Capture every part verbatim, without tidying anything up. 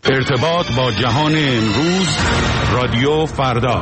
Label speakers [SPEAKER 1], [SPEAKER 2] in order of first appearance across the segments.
[SPEAKER 1] ارتباط با جهان امروز، رادیو فردا.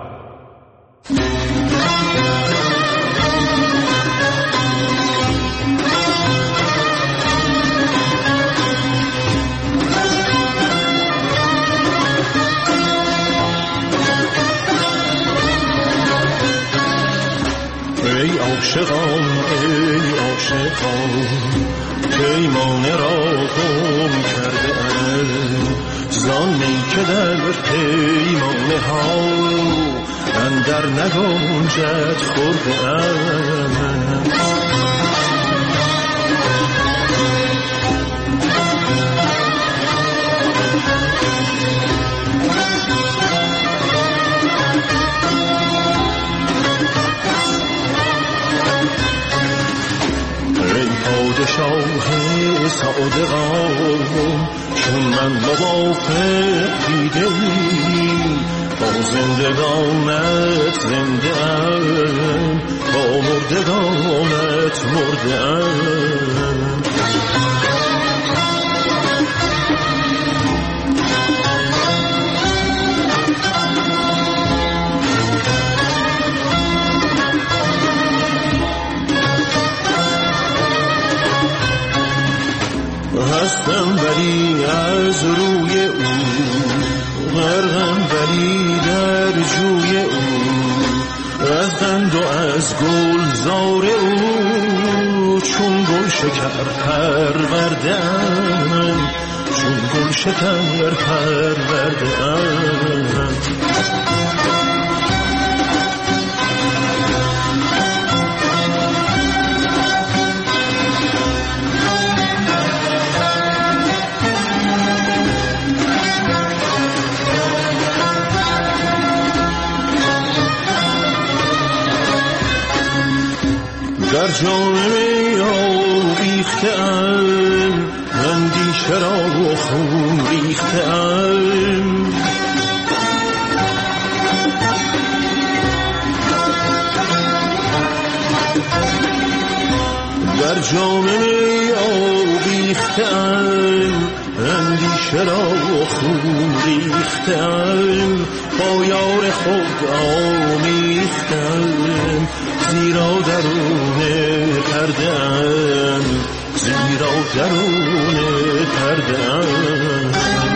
[SPEAKER 2] ای عاشقان ای عاشقان پیمانه را گم کرده ام، زانی که در پیمانه ها اندر نگنجد خورده ام. پادشاه صادقان چون من موافق دیده‌ای، با زندگانت زنده ام، با مردگانت مرده ام. هستم ولی از روی او، غرقم ولی در جوی او، از قند و از گلزار او، چون گل شکر پرورده‌ام، چون گل شکر پرورده‌ام. در جام می آویخته‌ام، اندیشه را و خون ریخته‌ام. در جام می آویخته‌ام، اندیشه را و خون ریخته‌ام. با یار خود آمیخته‌ام، زیرا درون پرده‌ام، زیرا درون پرده‌ام.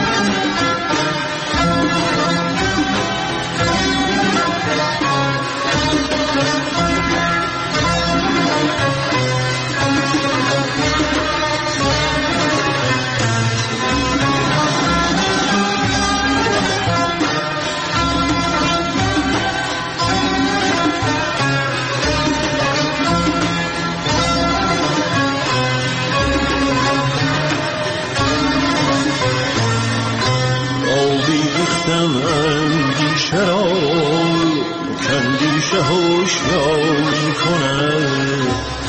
[SPEAKER 2] اندیشه را کاندیشه هوشیاری کند،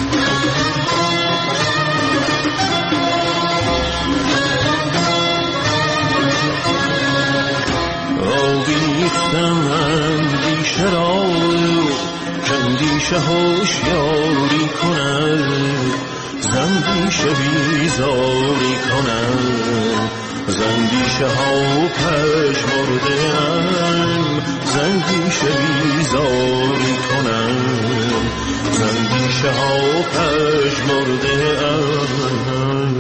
[SPEAKER 2] آویختم اندیشه را کاندیشه هوشیاری کند، زندیشه بیزاری کند، زندیشه ها پژمرده ام، زندیشه بیزاری کنم، زندیشه ها پژمرده ام.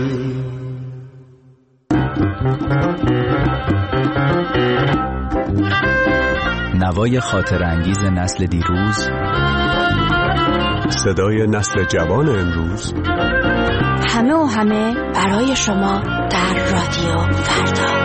[SPEAKER 3] نوای خاطر انگیز نسل دیروز،
[SPEAKER 4] صدای نسل جوان امروز،
[SPEAKER 5] همه و همه برای شما در رادیو فردا.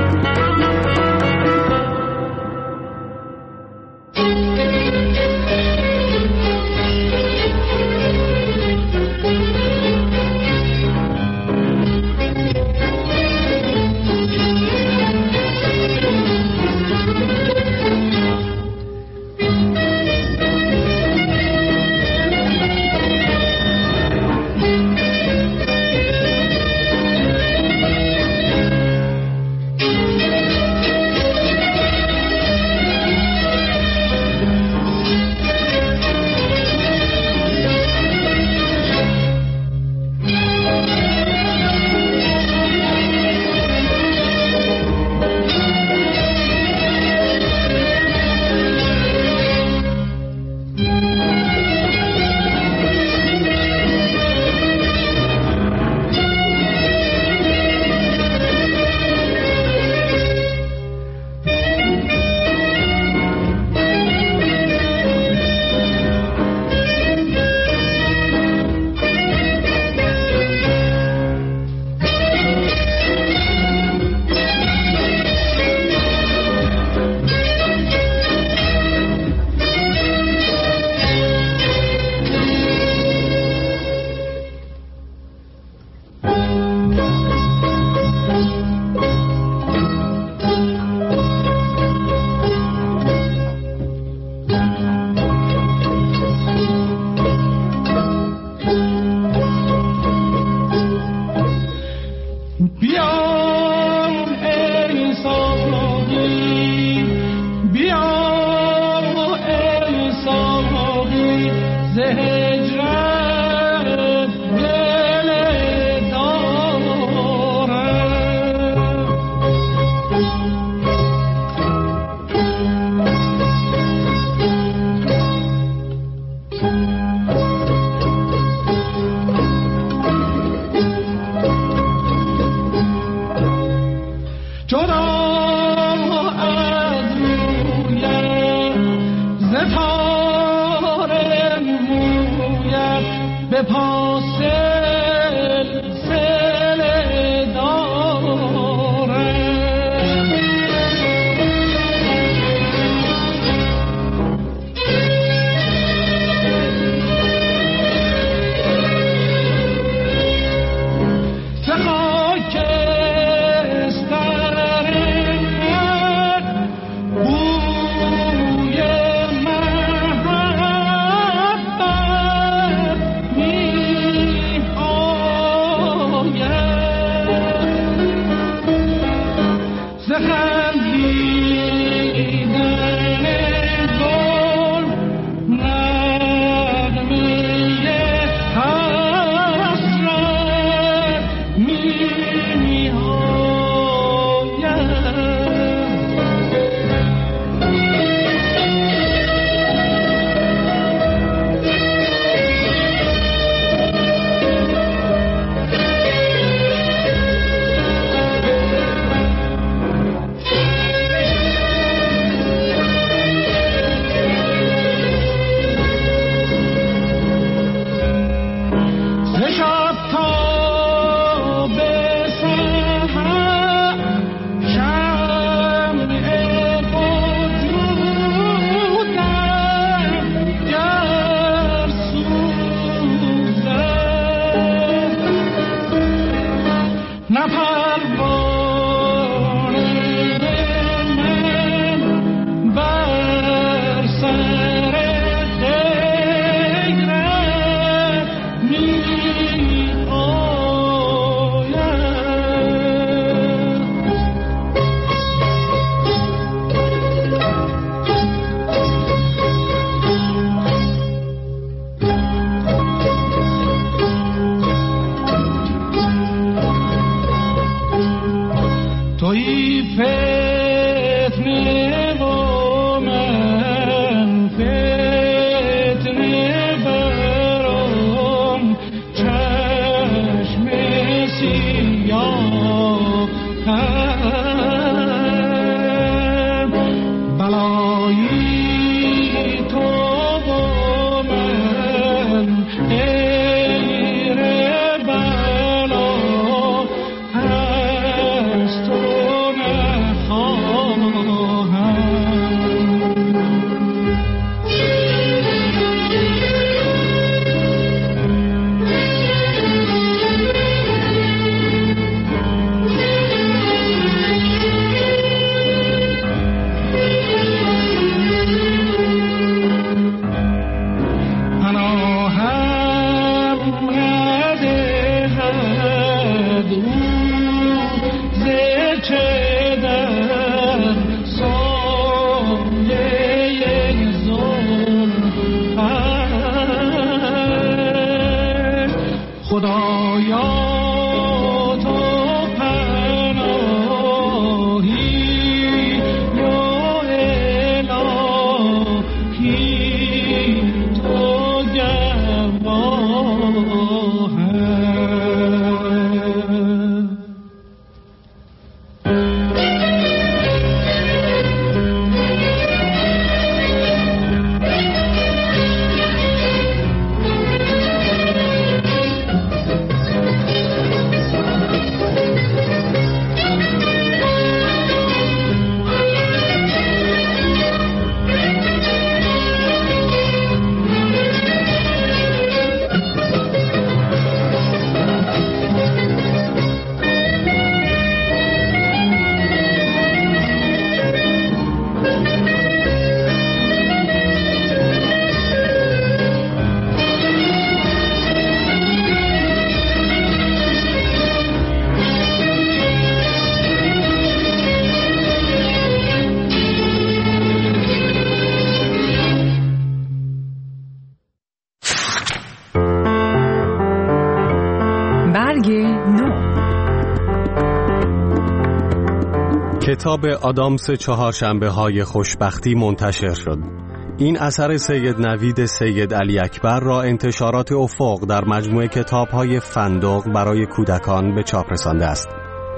[SPEAKER 4] کتاب آدامس چهارشنبه های خوشبختی منتشر شد. این اثر سید نوید سید علی اکبر را انتشارات افق در مجموعه کتاب‌های فندق برای کودکان به چاپ رسانده است.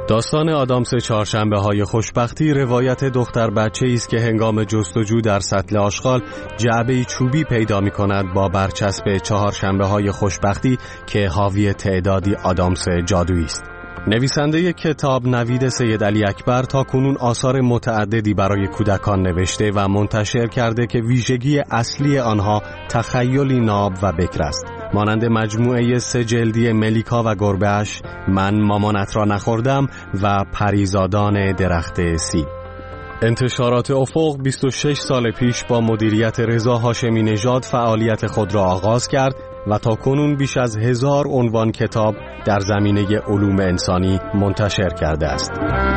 [SPEAKER 4] داستان آدامس چهارشنبه های خوشبختی روایت دختر بچه‌ای است که هنگام جستجو در سطل آشغال جعبه‌ای چوبی پیدا می‌کند با برچسب چهارشنبه های خوشبختی که حاوی تعدادی آدامس جادویی است. نویسنده کتاب نوید سید علی اکبر تا کنون آثار متعددی برای کودکان نوشته و منتشر کرده که ویژگی اصلی آنها تخیلی ناب و بکر است. مانند مجموعه سه جلدی ملیکا و گربه‌اش، من مامانت را نخوردم و پریزادان درخت سیب. انتشارات افق بیست و شش سال پیش با مدیریت رضا هاشمی نژاد فعالیت خود را آغاز کرد و تا کنون بیش از هزار عنوان کتاب در زمینه علوم انسانی منتشر کرده است.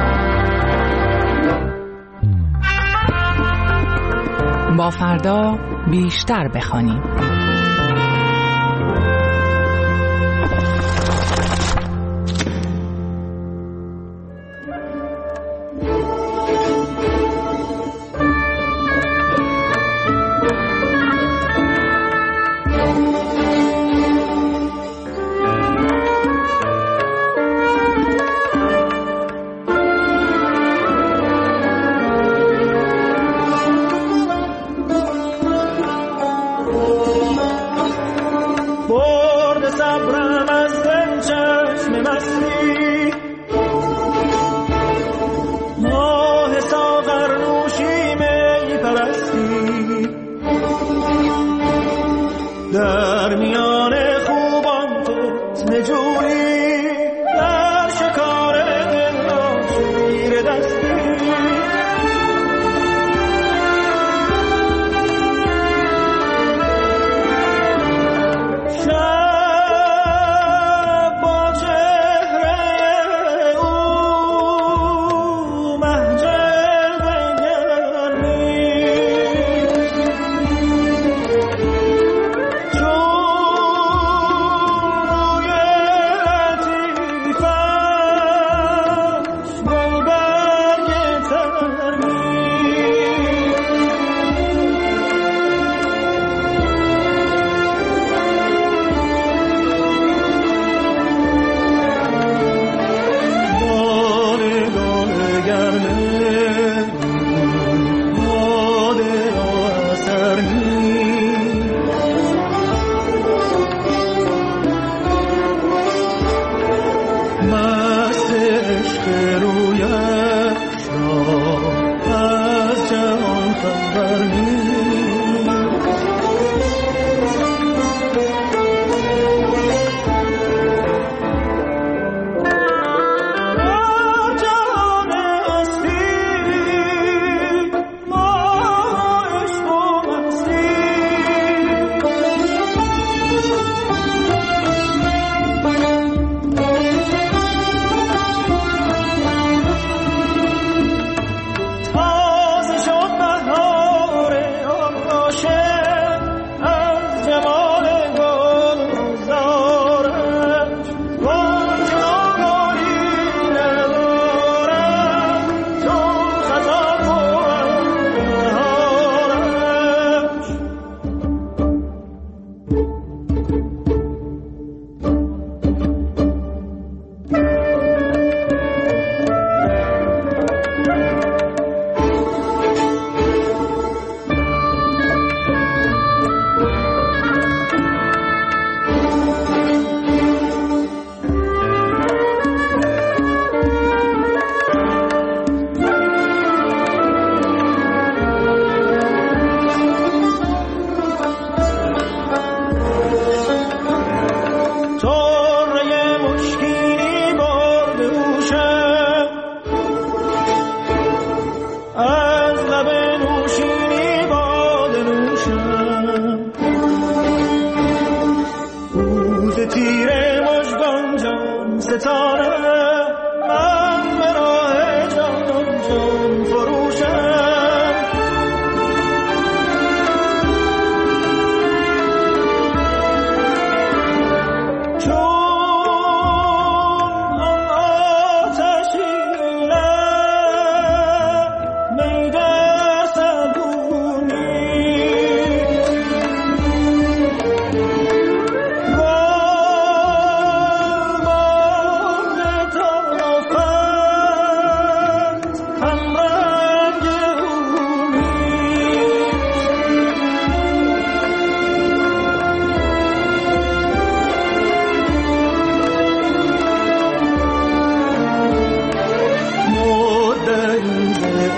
[SPEAKER 6] با فردا بیشتر بخوانیم.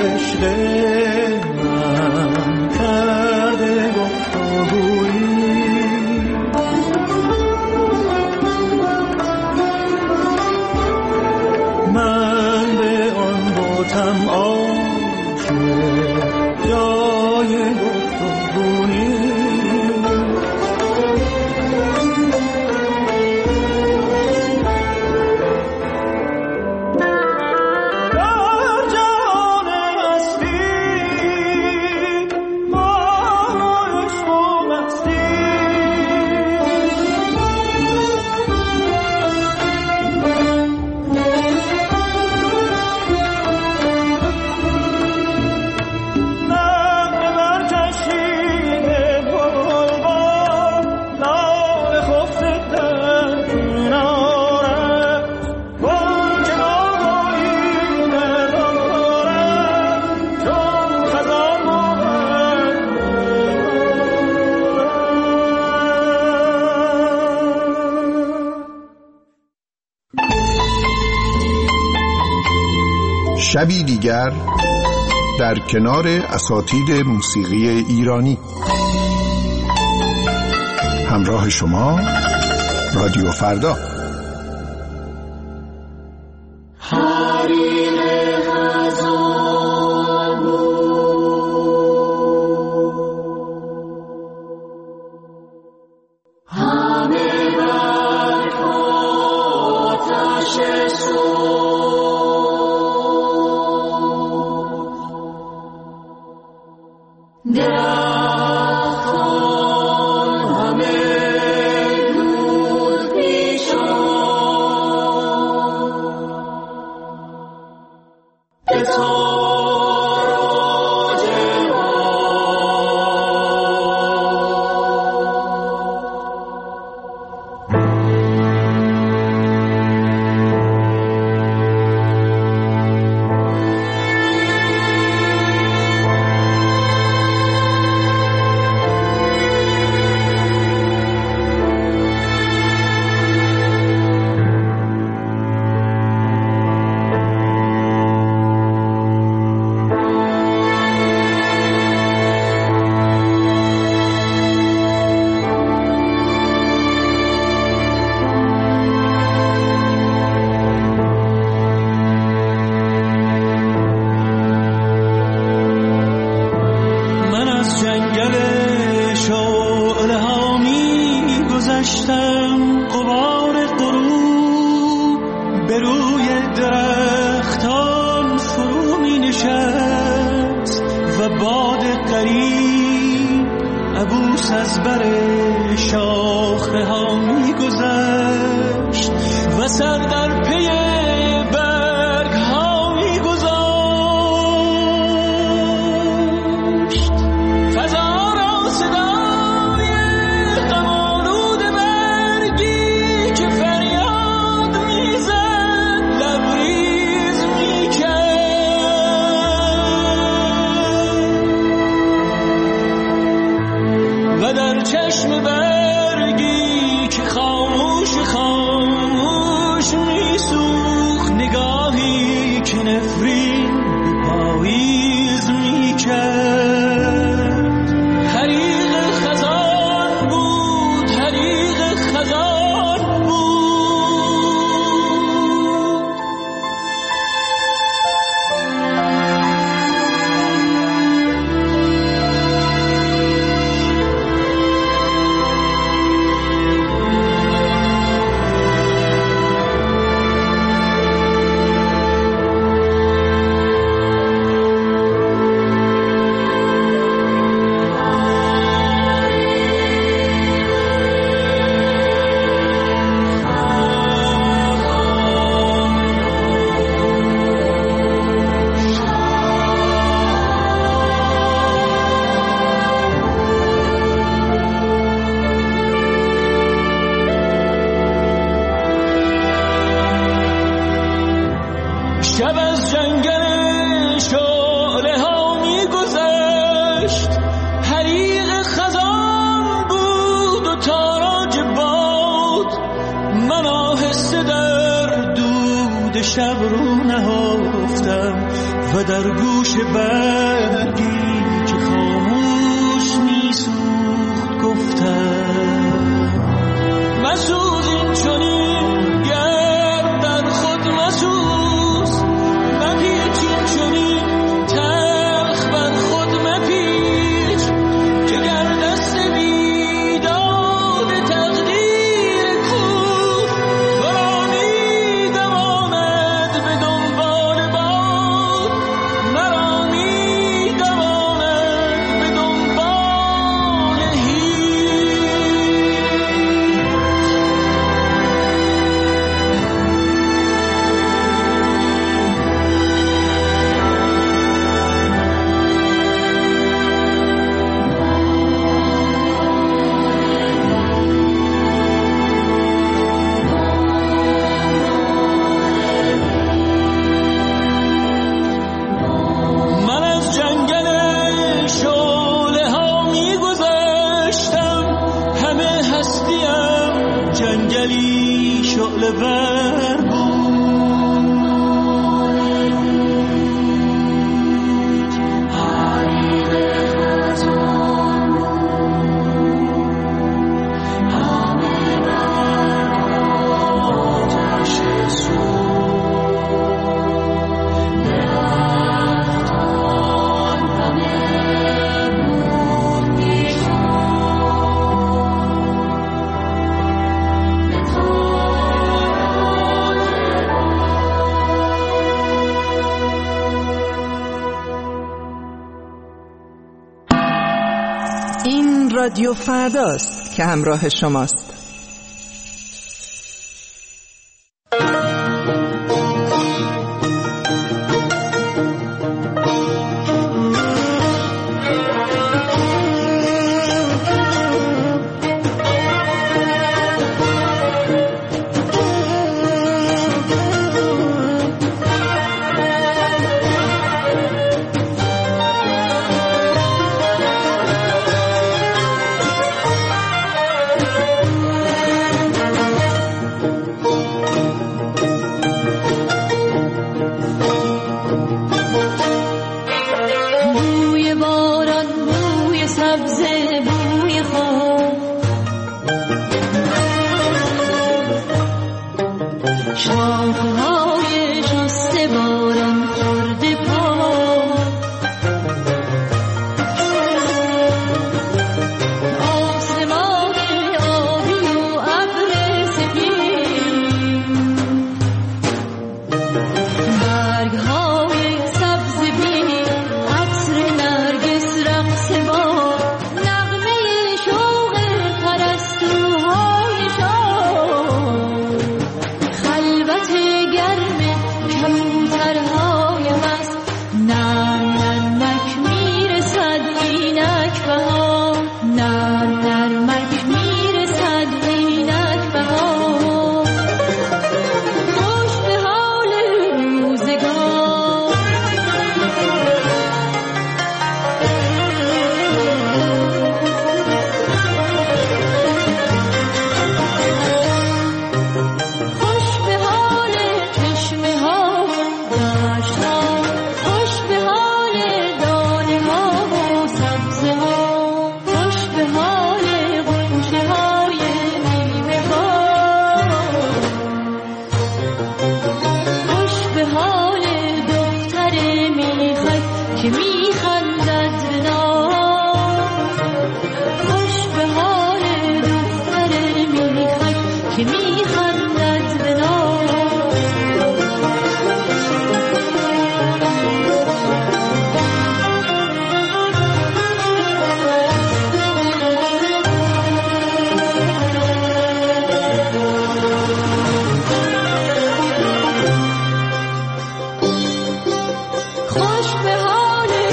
[SPEAKER 2] عشق من کرده گفتگویی، من به آن باتم عاشق جای گفتگویی.
[SPEAKER 7] شبی دیگر در کنار اساتید موسیقی ایرانی، همراه شما رادیو فردا.
[SPEAKER 2] شب رو نهفتم و در گوش برگی که خاموش میسوخت گفتم مسوز این چنین گردن خود مسوز مپیچ این چنین تلخ بر خود مپیچ که گر دست بیداد تقدیر کور ورا میدواند به دنبال باد مرا میدواند به دنبال من از جنگل شعله ها میگذشتم همه هستیم جنگلی شعله ور بود
[SPEAKER 6] این رادیو فرداست که همراه شماست.
[SPEAKER 8] بوی باران، بوی سبزه، بوی خواب، شاخه‌های شسته باران خورده پا، آسمان آبی و ابر سفید، برگ‌های سبز بی عطر نرگس رقص با نغمه شوق پرستوهای شام، خلوت گرم کبوترهای مست، نرم نرمک میرسد اینک بهار، نرم نرمک میرسد اینک بهار، خوش به حال روزگار. خوش به حال چشمه ها و دشت ها، خوش به حال دانه ها و سبزه ها، خوش به حال غنچه های میوه بار، خوش به حال دختر میخک که میخندد به نار، خوش به حال دختر میخک که میخندد به نار. خوش به حال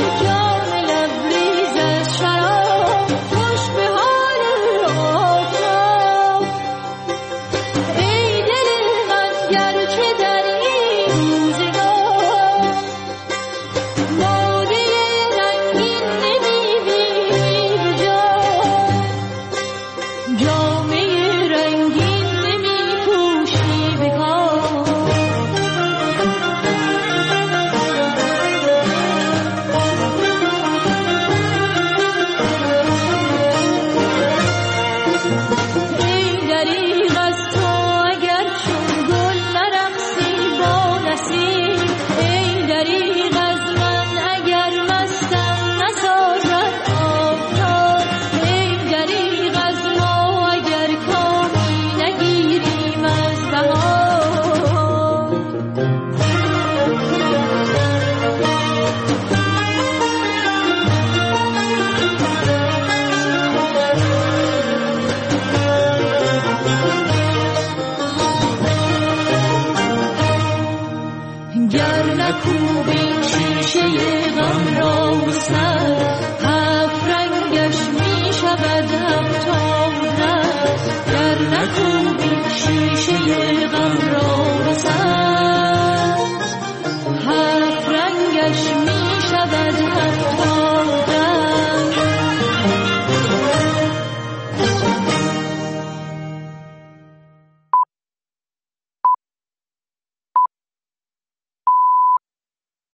[SPEAKER 8] نکوبی شیشه غم را به سر، هفت رنگش می شود هفتانده. گر نکوبی شیشه غم را به سر، هفت رنگش